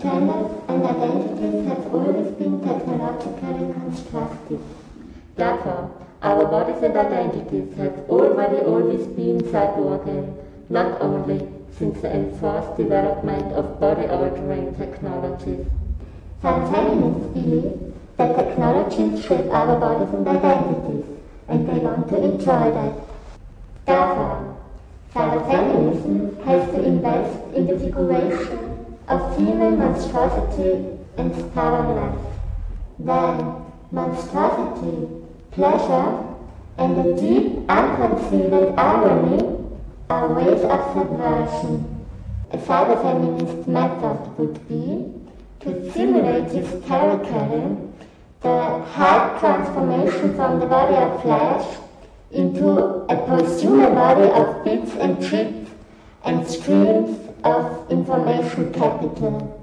genders and identities have always been technologically constructed. Therefore, our bodies and identities have always been cyborgian, not only since the enforced development of body-altering technologies. Some feminists believe that technologies shape our bodies and identities, and they want to enjoy that. Therefore, cyberfeminism has to invest in the figuration of female monstrosity and stellar life. Then, monstrosity, pleasure, and the deep, unconcealed irony are ways of subversion. A cyberfeminist method would be to simulate hysterically the hype transformation from the body of flesh into a post-human body of bits and chips and streams of information capital.